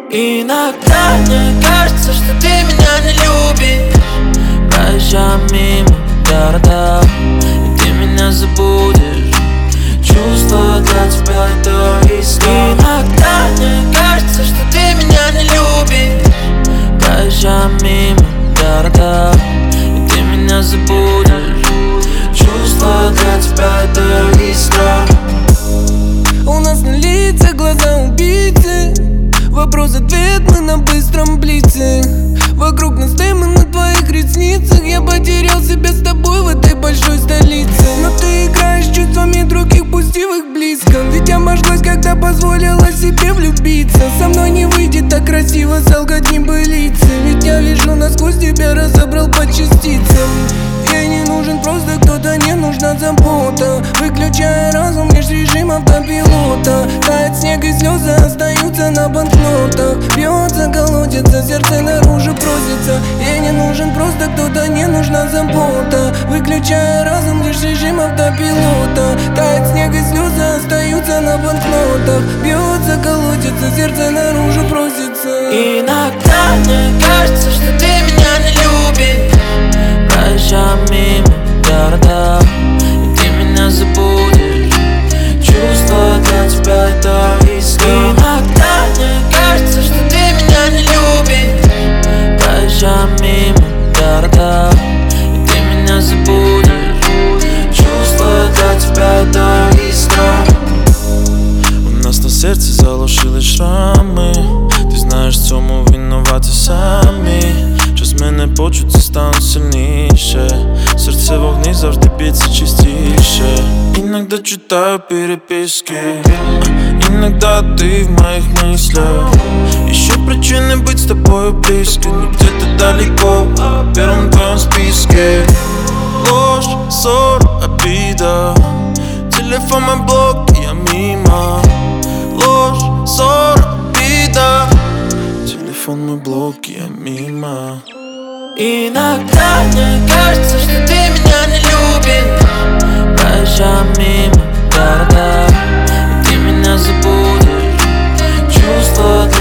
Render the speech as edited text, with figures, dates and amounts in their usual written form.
Иногда мне кажется, что ты меня не любишь. Проезжая мимо города, и ты меня забудешь. Чувство для тебя это риска. Иногда мне кажется, что ты меня не любишь. Проезжая мимо города, и ты меня забудешь. Чувство для тебя это риска. У нас на лицах глаза убийцы, вопрос-ответ, мы на быстром блице. Вокруг нас дымы на твоих ресницах. Я потерял себя с тобой в этой большой столице. Но ты играешь чувствами других, пустив их близко. Ведь я обожглась, когда позволила себе влюбиться. Со мной не выйдет так красиво солгать небылицы. Ведь я вижу насквозь тебя, разобрал по частицам. Ей не нужен просто кто-то, не нужна забота. Выключая разум, лишь режим автопилота. Тает снег и слезы остаются на банкнотах. Бьется колодец, а сердце наружу просится. Ей не нужен просто кто-то, не нужна забота. Выключая разум, лишь режим автопилота. Тает снег и слезы остаются на банкнотах. Бьется колодец, а сердце наружу просится. Иногда мне кажется, что ты меня не любишь. Проезжая мимо города, и ты меня забудешь. Чувство для тебя это риска. Иногда мне кажется, что ты меня не любишь. Проезжая мимо города, и ты меня забудешь. Чувство для тебя это риска. У нас на серці залишились шрами. Ти знаєш, в цьому винуваті самі. Час мене почуття стануть сильніше. Серце в огні завжди б'ється частіше. Иногда читаю переписки, иногда ты в моих мыслях. Еще причины быть с тобой близко. Не где-то далеко, а в первом твоем списке. Ложь, ссор, обида. Телефон мой блок, и я мимо. Ложь, ссор, обида. Телефон мой блок, и я мимо. Иногда мне кажется, что ты меня не любишь. Проезжая мимо города, и ты меня забудешь. Чувство